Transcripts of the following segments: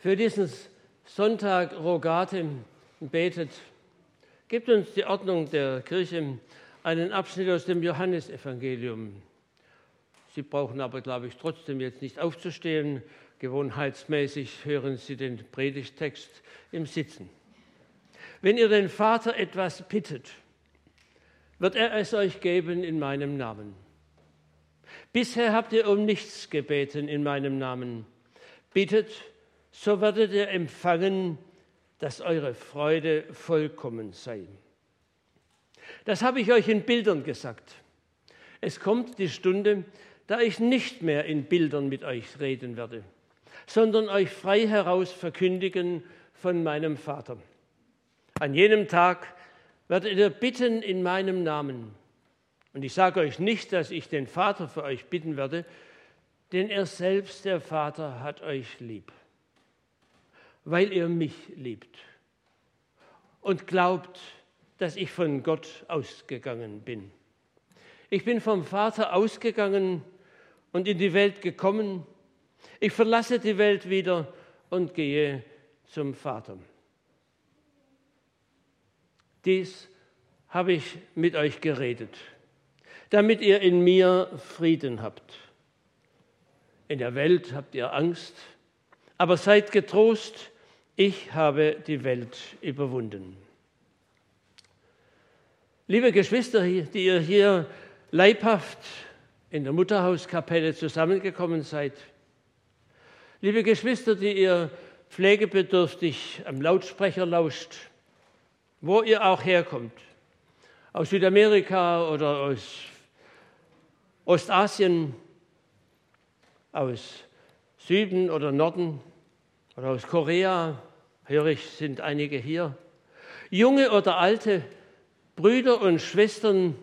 Für diesen Sonntag Rogate betet, gibt uns die Ordnung der Kirche einen Abschnitt aus dem Johannesevangelium. Sie brauchen aber, glaube ich, trotzdem jetzt nicht aufzustehen. Gewohnheitsmäßig hören Sie den Predigttext im Sitzen. Wenn ihr den Vater etwas bittet, wird er es euch geben in meinem Namen. Bisher habt ihr um nichts gebeten in meinem Namen. Bittet, so werdet ihr empfangen, dass eure Freude vollkommen sei. Das habe ich euch in Bildern gesagt. Es kommt die Stunde, da ich nicht mehr in Bildern mit euch reden werde, sondern euch frei heraus verkündigen von meinem Vater. An jenem Tag werdet ihr bitten in meinem Namen. Und ich sage euch nicht, dass ich den Vater für euch bitten werde, denn er selbst, der Vater, hat euch lieb, weil ihr mich liebt und glaubt, dass ich von Gott ausgegangen bin. Ich bin vom Vater ausgegangen und in die Welt gekommen. Ich verlasse die Welt wieder und gehe zum Vater. Dies habe ich mit euch geredet, damit ihr in mir Frieden habt. In der Welt habt ihr Angst, aber seid getrost, ich habe die Welt überwunden. Liebe Geschwister, die ihr hier leibhaft in der Mutterhauskapelle zusammengekommen seid, liebe Geschwister, die ihr pflegebedürftig am Lautsprecher lauscht, wo ihr auch herkommt, aus Südamerika oder aus Ostasien, aus Süden oder Norden oder aus Korea, höre ich, sind einige hier, junge oder alte, Brüder und Schwestern,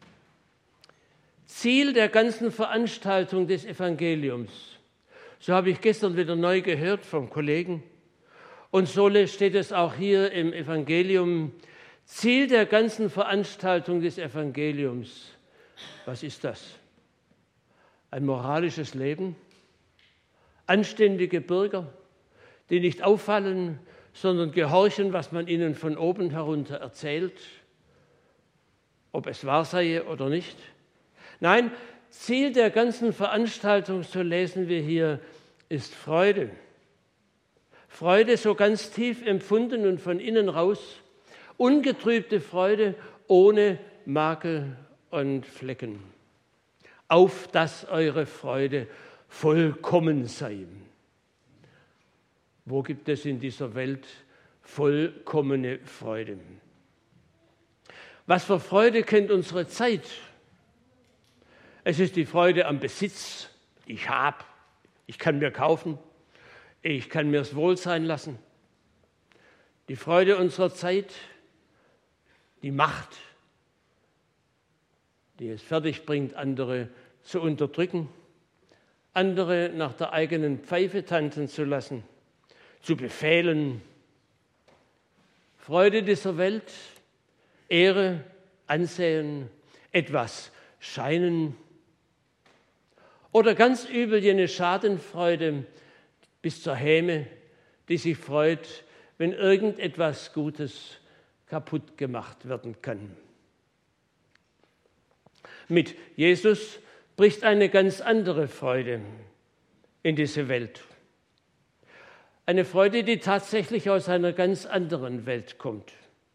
Ziel der ganzen Veranstaltung des Evangeliums. So habe ich gestern wieder neu gehört vom Kollegen. Und so steht es auch hier im Evangelium. Ziel der ganzen Veranstaltung des Evangeliums. Was ist das? Ein moralisches Leben? Anständige Bürger, die nicht auffallen, sondern gehorchen, was man ihnen von oben herunter erzählt, ob es wahr sei oder nicht. Nein, Ziel der ganzen Veranstaltung, so lesen wir hier, ist Freude. Freude so ganz tief empfunden und von innen raus, ungetrübte Freude ohne Makel und Flecken. Auf dass eure Freude vollkommen sei. Wo gibt es in dieser Welt vollkommene Freude? Was für Freude kennt unsere Zeit? Es ist die Freude am Besitz. Ich kann mir kaufen, ich kann mir's wohl sein lassen. Die Freude unserer Zeit, die Macht, die es fertigbringt, andere zu unterdrücken, andere nach der eigenen Pfeife tanzen zu lassen, zu befehlen. Freude dieser Welt, Ehre, Ansehen, etwas scheinen. Oder ganz übel jene Schadenfreude bis zur Häme, die sich freut, wenn irgendetwas Gutes kaputt gemacht werden kann. Mit Jesus bricht eine ganz andere Freude in diese Welt. Eine Freude, die tatsächlich aus einer ganz anderen Welt kommt.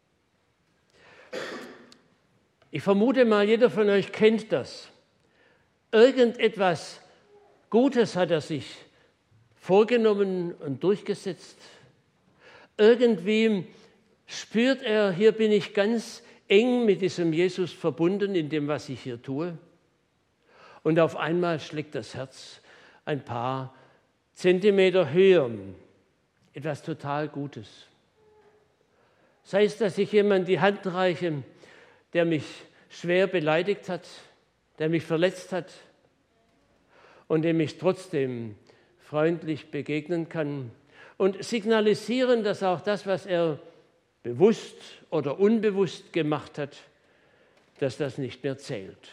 Ich vermute mal, jeder von euch kennt das. Irgendetwas Gutes hat er sich vorgenommen und durchgesetzt. Irgendwie spürt er, hier bin ich ganz eng mit diesem Jesus verbunden in dem, was ich hier tue. Und auf einmal schlägt das Herz ein paar Zentimeter höher. Etwas total Gutes. Sei es, dass ich jemand die Hand reiche, der mich schwer beleidigt hat, der mich verletzt hat und dem ich trotzdem freundlich begegnen kann und signalisieren, dass auch das, was er bewusst oder unbewusst gemacht hat, dass das nicht mehr zählt.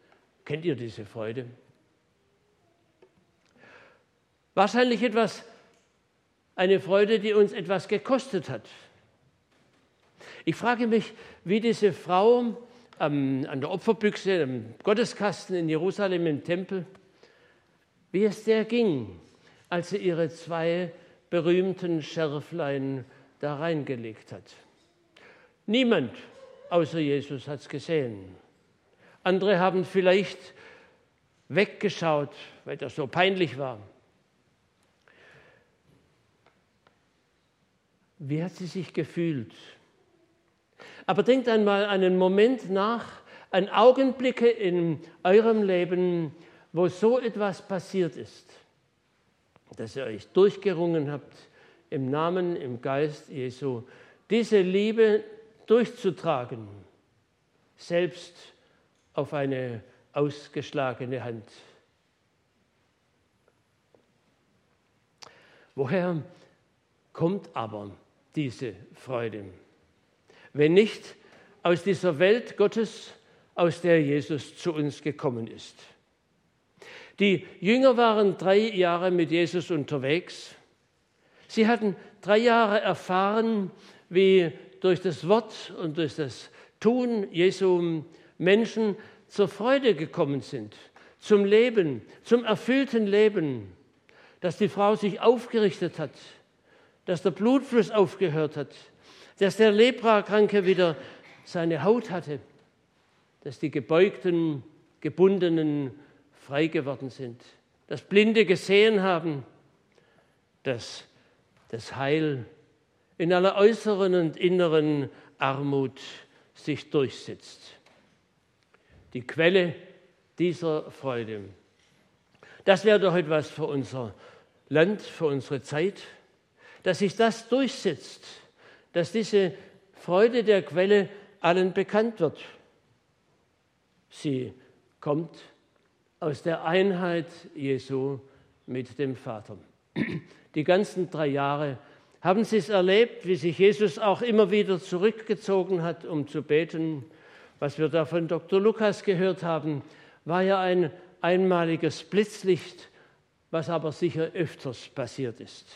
Kennt ihr diese Freude? Wahrscheinlich etwas Eine Freude, die uns etwas gekostet hat. Ich frage mich, wie diese Frau an der Opferbüchse, am Gotteskasten in Jerusalem im Tempel, wie es der ging, als sie ihre 2 berühmten Schärflein da reingelegt hat. Niemand außer Jesus hat es gesehen. Andere haben vielleicht weggeschaut, weil das so peinlich war. Wie hat sie sich gefühlt? Aber denkt einmal einen Moment nach, an Augenblicke in eurem Leben, wo so etwas passiert ist, dass ihr euch durchgerungen habt, im Namen, im Geist Jesu, diese Liebe durchzutragen, selbst auf eine ausgeschlagene Hand. Woher kommt aber diese Freude? Wenn nicht aus dieser Welt Gottes, aus der Jesus zu uns gekommen ist. Die Jünger waren 3 Jahre mit Jesus unterwegs. Sie hatten 3 Jahre erfahren, wie durch das Wort und durch das Tun Jesu Menschen zur Freude gekommen sind, zum Leben, zum erfüllten Leben, dass die Frau sich aufgerichtet hat, dass der Blutfluss aufgehört hat, dass der Leprakranke wieder seine Haut hatte, dass die Gebeugten, Gebundenen frei geworden sind, dass Blinde gesehen haben, dass das Heil in aller äußeren und inneren Armut sich durchsetzt. Die Quelle dieser Freude. Das wäre doch etwas für unser Land, für unsere Zeit, dass sich das durchsetzt, dass diese Freude der Quelle allen bekannt wird. Sie kommt aus der Einheit Jesu mit dem Vater. Die ganzen 3 Jahre haben Sie es erlebt, wie sich Jesus auch immer wieder zurückgezogen hat, um zu beten. Was wir da von Dr. Lukas gehört haben, war ja ein einmaliges Blitzlicht, was aber sicher öfters passiert ist.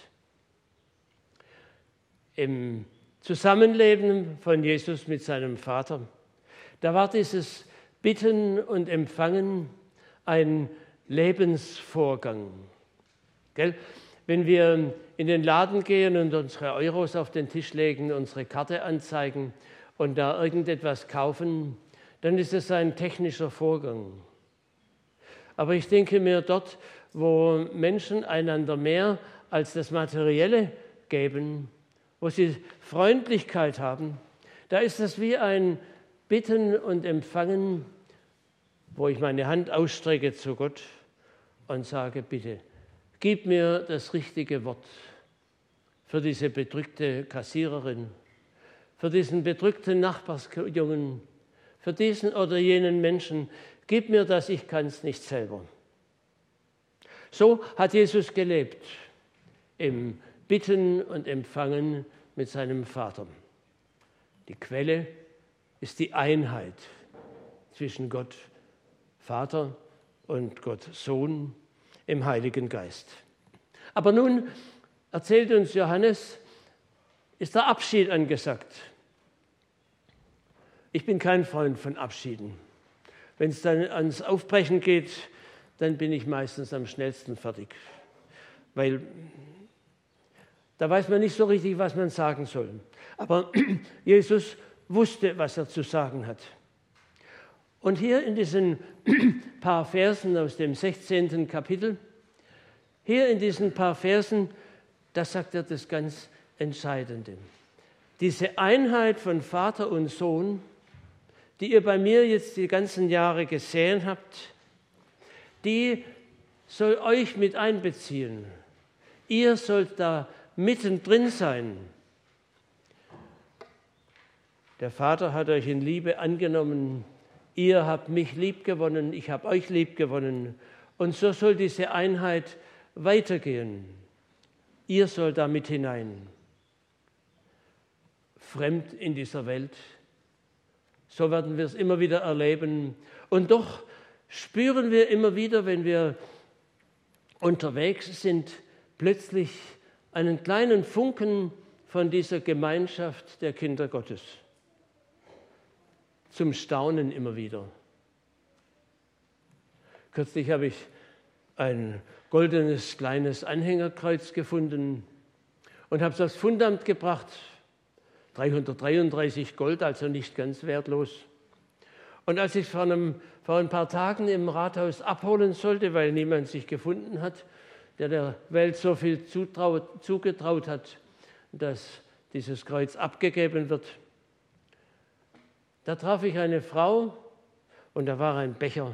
Im Zusammenleben von Jesus mit seinem Vater, da war dieses Bitten und Empfangen ein Lebensvorgang. Gell? Wenn wir in den Laden gehen und unsere Euros auf den Tisch legen, unsere Karte anzeigen und da irgendetwas kaufen, dann ist es ein technischer Vorgang. Aber ich denke mir, dort, wo Menschen einander mehr als das Materielle geben, wo sie Freundlichkeit haben, da ist das wie ein Bitten und Empfangen, wo ich meine Hand ausstrecke zu Gott und sage, bitte, gib mir das richtige Wort für diese bedrückte Kassiererin, für diesen bedrückten Nachbarsjungen, für diesen oder jenen Menschen. Gib mir das, ich kann es nicht selber. So hat Jesus gelebt, im Bitten und Empfangen mit seinem Vater. Die Quelle ist die Einheit zwischen Gott Vater und Gott Sohn im Heiligen Geist. Aber nun erzählt uns Johannes, ist der Abschied angesagt. Ich bin kein Freund von Abschieden. Wenn es dann ans Aufbrechen geht, dann bin ich meistens am schnellsten fertig. Weil da weiß man nicht so richtig, was man sagen soll. Aber Jesus wusste, was er zu sagen hat. Und hier in diesen paar Versen aus dem 16. Kapitel, hier in diesen paar Versen, da sagt er das ganz Entscheidende. Diese Einheit von Vater und Sohn, die ihr bei mir jetzt die ganzen Jahre gesehen habt, die soll euch mit einbeziehen. Ihr sollt da mittendrin sein. Der Vater hat euch in Liebe angenommen. Ihr habt mich liebgewonnen, ich habe euch liebgewonnen. Und so soll diese Einheit weitergehen. Ihr sollt da mit hinein. Fremd in dieser Welt. So werden wir es immer wieder erleben. Und doch spüren wir immer wieder, wenn wir unterwegs sind, plötzlich einen kleinen Funken von dieser Gemeinschaft der Kinder Gottes. Zum Staunen immer wieder. Kürzlich habe ich ein goldenes kleines Anhängerkreuz gefunden und habe es aufs Fundamt gebracht. 333 Gold, also nicht ganz wertlos. Und als ich es vor ein paar Tagen im Rathaus abholen sollte, weil niemand sich gefunden hat, der Welt so viel zugetraut hat, dass dieses Kreuz abgegeben wird, da traf ich eine Frau und da war ein Becher.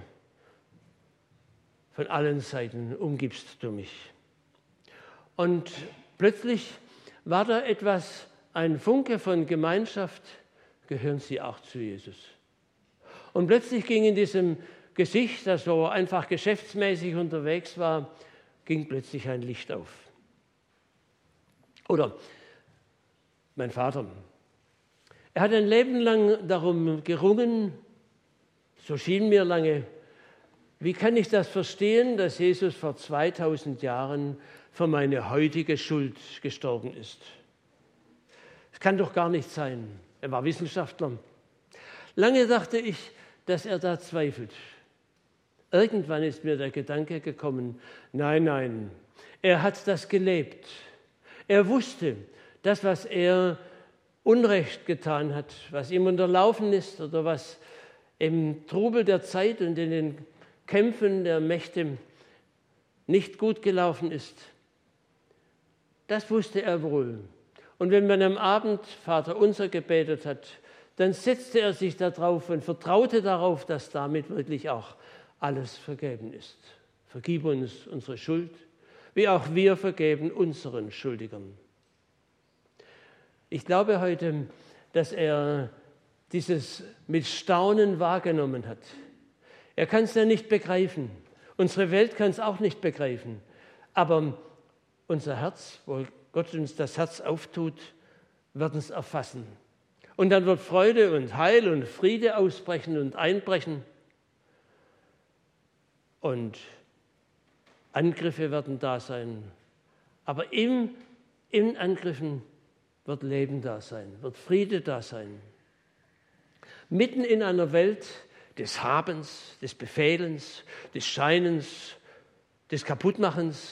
Von allen Seiten umgibst du mich. Und plötzlich war da ein Funke von Gemeinschaft, gehören sie auch zu Jesus. Und plötzlich ging in diesem Gesicht, das so einfach geschäftsmäßig unterwegs war, ging plötzlich ein Licht auf. Oder mein Vater, er hat ein Leben lang darum gerungen, so schien mir lange, wie kann ich das verstehen, dass Jesus vor 2000 Jahren für meine heutige Schuld gestorben ist? Das kann doch gar nicht sein. Er war Wissenschaftler. Lange dachte ich, dass er da zweifelt. Irgendwann ist mir der Gedanke gekommen, nein, er hat das gelebt. Er wusste, das, was er Unrecht getan hat, was ihm unterlaufen ist oder was im Trubel der Zeit und in den Kämpfen der Mächte nicht gut gelaufen ist, das wusste er wohl. Und wenn man am Abend Vaterunser gebetet hat, dann setzte er sich darauf und vertraute darauf, dass damit wirklich auch alles vergeben ist. Vergib uns unsere Schuld, wie auch wir vergeben unseren Schuldigern. Ich glaube heute, dass er dieses mit Staunen wahrgenommen hat. Er kann es ja nicht begreifen. Unsere Welt kann es auch nicht begreifen. Aber unser Herz, wo Gott uns das Herz auftut, wird es erfassen. Und dann wird Freude und Heil und Friede ausbrechen und einbrechen. Und Angriffe werden da sein. Aber in Angriffen wird Leben da sein, wird Friede da sein. Mitten in einer Welt des Habens, des Befehlens, des Scheinens, des Kaputtmachens.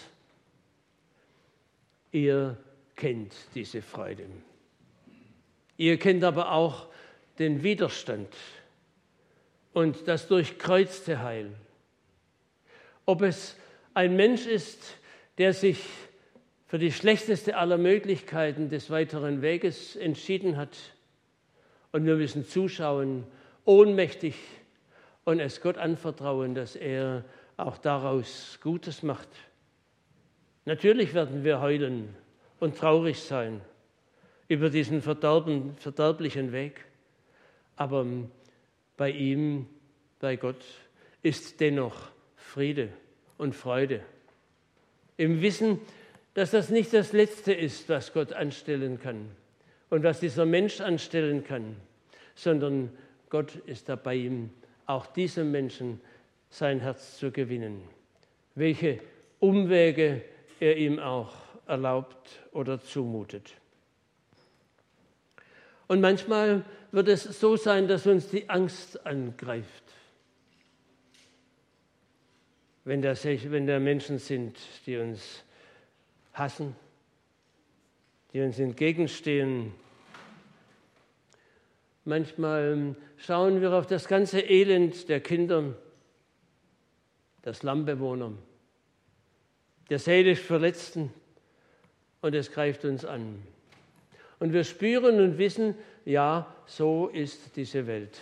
Ihr kennt diese Freude. Ihr kennt aber auch den Widerstand und das durchkreuzte Heil. Ob es ein Mensch ist, der sich für die schlechteste aller Möglichkeiten des weiteren Weges entschieden hat und wir müssen zuschauen, ohnmächtig und es Gott anvertrauen, dass er auch daraus Gutes macht. Natürlich werden wir heulen und traurig sein über diesen verderblichen Weg, aber bei ihm, bei Gott, ist dennoch Friede und Freude. Im Wissen, dass das nicht das Letzte ist, was Gott anstellen kann und was dieser Mensch anstellen kann, sondern Gott ist dabei, ihm auch diesem Menschen sein Herz zu gewinnen. Welche Umwege er ihm auch erlaubt oder zumutet. Und manchmal wird es so sein, dass uns die Angst angreift. Wenn da Menschen sind, die uns hassen, die uns entgegenstehen. Manchmal schauen wir auf das ganze Elend der Kinder, der Slumbewohner, der seelisch Verletzten und es greift uns an. Und wir spüren und wissen, ja, so ist diese Welt.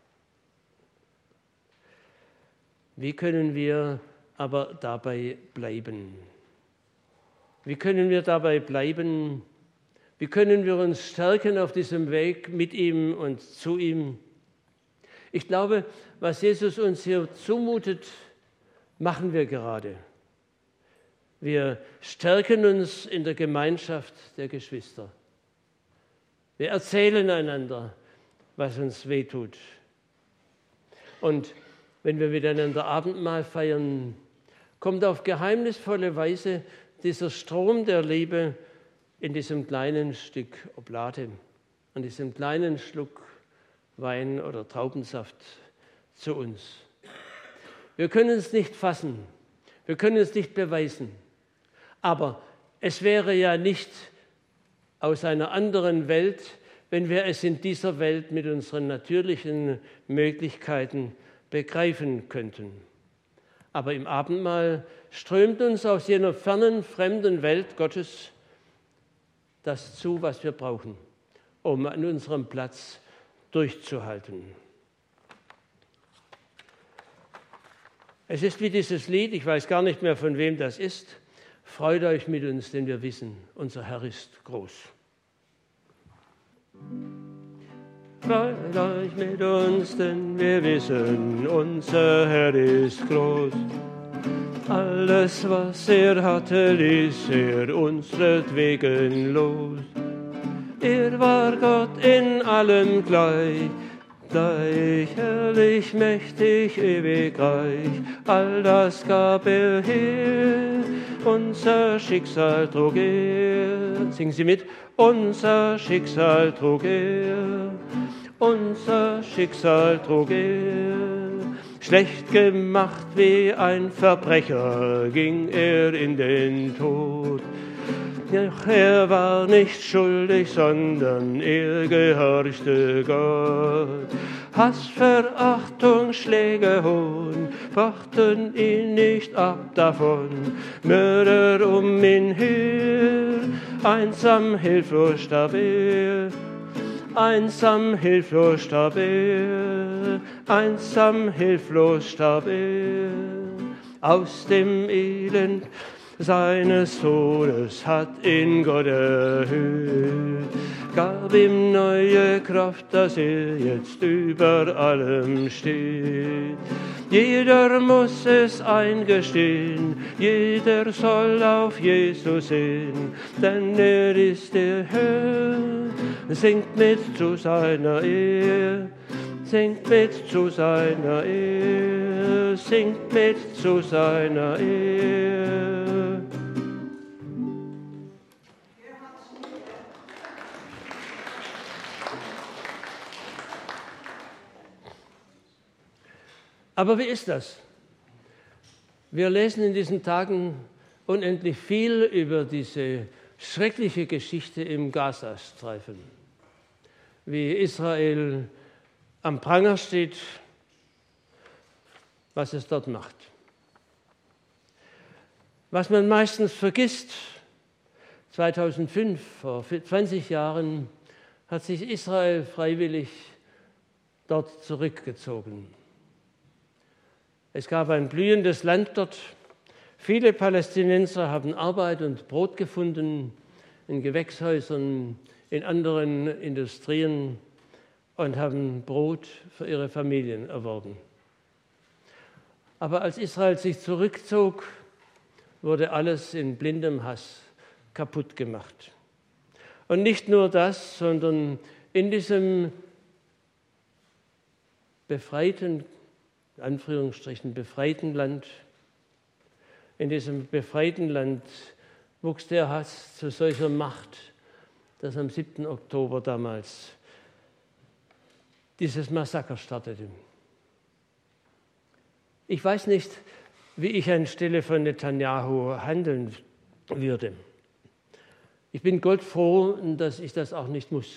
Wie können wir aber dabei bleiben? Wie können wir dabei bleiben? Wie können wir uns stärken auf diesem Weg mit ihm und zu ihm? Ich glaube, was Jesus uns hier zumutet, machen wir gerade. Wir stärken uns in der Gemeinschaft der Geschwister. Wir erzählen einander, was uns wehtut. Und wenn wir miteinander Abendmahl feiern, kommt auf geheimnisvolle Weise dieser Strom der Liebe in diesem kleinen Stück Oblate und diesem kleinen Schluck Wein oder Traubensaft zu uns. Wir können es nicht fassen, wir können es nicht beweisen, aber es wäre ja nicht aus einer anderen Welt, wenn wir es in dieser Welt mit unseren natürlichen Möglichkeiten begreifen könnten. Aber im Abendmahl strömt uns aus jener fernen, fremden Welt Gottes das zu, was wir brauchen, um an unserem Platz durchzuhalten. Es ist wie dieses Lied, ich weiß gar nicht mehr, von wem das ist. Freut euch mit uns, denn wir wissen, unser Herr ist groß. Freut euch mit uns, denn wir wissen, unser Herr ist groß. Alles, was hatte, ließ unsretwegen los. War Gott in allem gleich, herrlich, mächtig, ewig reich. All das gab her, unser Schicksal trug Singen Sie mit. Unser Schicksal trug unser Schicksal trug Schlecht gemacht wie ein Verbrecher ging in den Tod. Doch war nicht schuldig, sondern gehorchte Gott. Hass, Verachtung, Schläge, Hohn brachten ihn nicht ab davon. Mörder ihn her, einsam, hilflos starb einsam, hilflos starb einsam, hilflos starb Aus dem Elend seines Todes hat ihn Gott erhöht, gab ihm neue Kraft, dass jetzt über allem steht. Jeder muss es eingestehen, jeder soll auf Jesus sehen, denn ist der Herr, singt mit zu seiner Ehre. Singt mit zu seiner Ehre, singt mit zu seiner Ehre. Aber wie ist das? Wir lesen in diesen Tagen unendlich viel über diese schreckliche Geschichte im Gazastreifen, wie Israel am Pranger steht, was es dort macht. Was man meistens vergisst, 2005, vor 20 Jahren, hat sich Israel freiwillig dort zurückgezogen. Es gab ein blühendes Land dort. Viele Palästinenser haben Arbeit und Brot gefunden in Gewächshäusern, in anderen Industrien und haben Brot für ihre Familien erworben. Aber als Israel sich zurückzog, wurde alles in blindem Hass kaputt gemacht. Und nicht nur das, sondern in diesem befreiten, in Anführungsstrichen befreiten Land, in diesem befreiten Land wuchs der Hass zu solcher Macht, dass am 7. Oktober damals dieses Massaker startete. Ich weiß nicht, wie ich anstelle von Netanyahu handeln würde. Ich bin Gott froh, dass ich das auch nicht muss.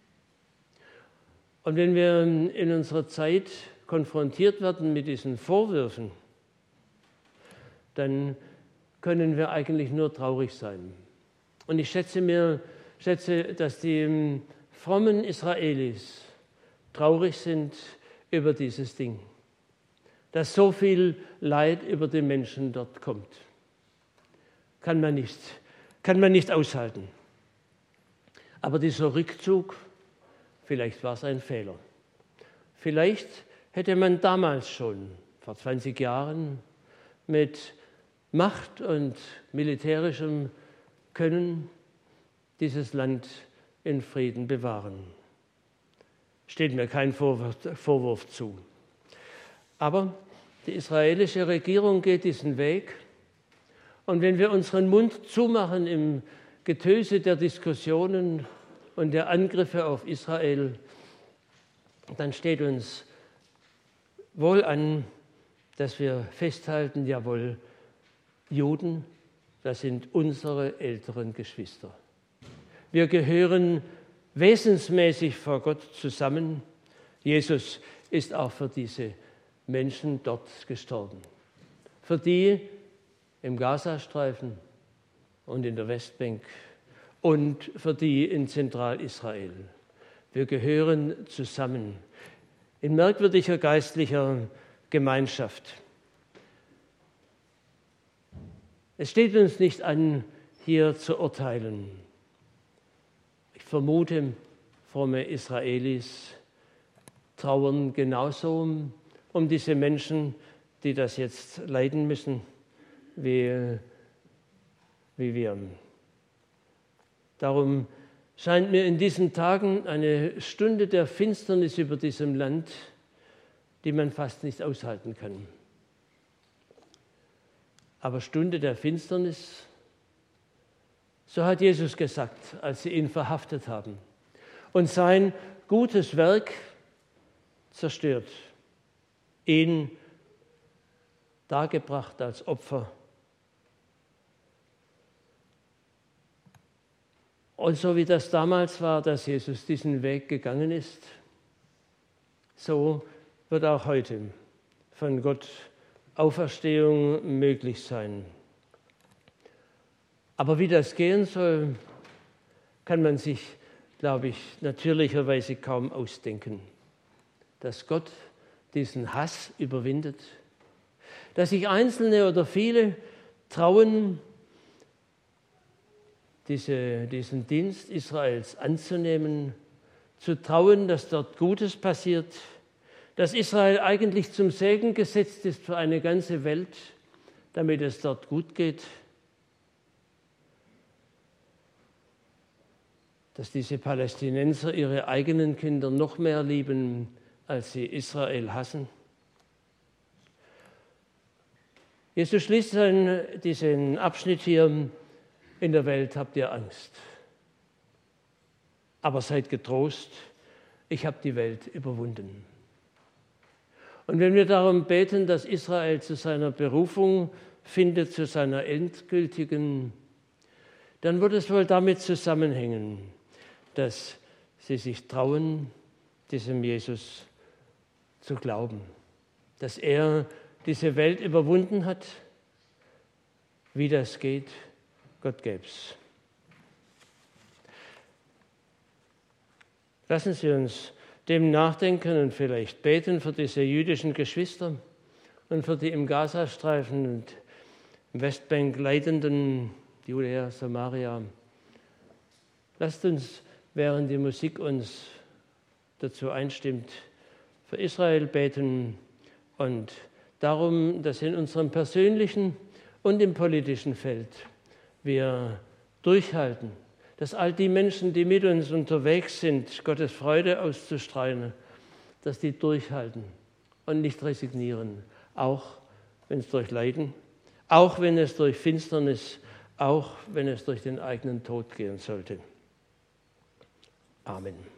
Und wenn wir in unserer Zeit konfrontiert werden mit diesen Vorwürfen, dann können wir eigentlich nur traurig sein. Und ich schätze, dass die frommen Israelis traurig sind über dieses Ding, dass so viel Leid über die Menschen dort kommt. Kann man nicht aushalten. Aber dieser Rückzug, vielleicht war es ein Fehler. Vielleicht hätte man damals schon, vor 20 Jahren, mit Macht und militärischem Können dieses Land in Frieden bewahren. Steht mir kein Vorwurf zu. Aber die israelische Regierung geht diesen Weg. Und wenn wir unseren Mund zumachen Getöse der Diskussionen und der Angriffe auf Israel, dann steht uns wohl an, dass wir festhalten, jawohl, Juden, das sind unsere älteren Geschwister. Wir gehören wesensmäßig vor Gott zusammen. Jesus ist auch für diese Menschen dort gestorben. Für die im Gazastreifen und in der Westbank und für die in Zentralisrael. Wir gehören zusammen in merkwürdiger geistlicher Gemeinschaft. Es steht uns nicht an, hier zu urteilen. Ich vermute, fromme Israelis trauern genauso um diese Menschen, die das jetzt leiden müssen, wie wir. Darum scheint mir in diesen Tagen eine Stunde der Finsternis über diesem Land, die man fast nicht aushalten kann. Aber Stunde der Finsternis, so hat Jesus gesagt, als sie ihn verhaftet haben und sein gutes Werk zerstört, ihn dargebracht als Opfer. Und so wie das damals war, dass Jesus diesen Weg gegangen ist, so wird auch heute von Gott Auferstehung möglich sein. Aber wie das gehen soll, kann man sich, glaube ich, natürlicherweise kaum ausdenken. Dass Gott diesen Hass überwindet, dass sich Einzelne oder viele trauen, diesen Dienst Israels anzunehmen, zu trauen, dass dort Gutes passiert, dass Israel eigentlich zum Segen gesetzt ist für eine ganze Welt, damit es dort gut geht, dass diese Palästinenser ihre eigenen Kinder noch mehr lieben, als sie Israel hassen. Jesus schließt diesen Abschnitt hier: In der Welt habt ihr Angst, aber seid getrost, ich habe die Welt überwunden. Und wenn wir darum beten, dass Israel zu seiner Berufung findet, zu seiner endgültigen, dann wird es wohl damit zusammenhängen, dass sie sich trauen, diesem Jesus zu glauben, dass er diese Welt überwunden hat. Wie das geht, Gott gäb's. Lassen Sie uns dem nachdenken und vielleicht beten für diese jüdischen Geschwister und für die im Gazastreifen und im Westbank leidenden Judäa, Samaria. Lasst uns, während die Musik uns dazu einstimmt, für Israel beten und darum, dass in unserem persönlichen und im politischen Feld wir durchhalten, dass all die Menschen, die mit uns unterwegs sind, Gottes Freude auszustrahlen, dass die durchhalten und nicht resignieren, auch wenn es durch Leiden, auch wenn es durch Finsternis, auch wenn es durch den eigenen Tod gehen sollte. Amen.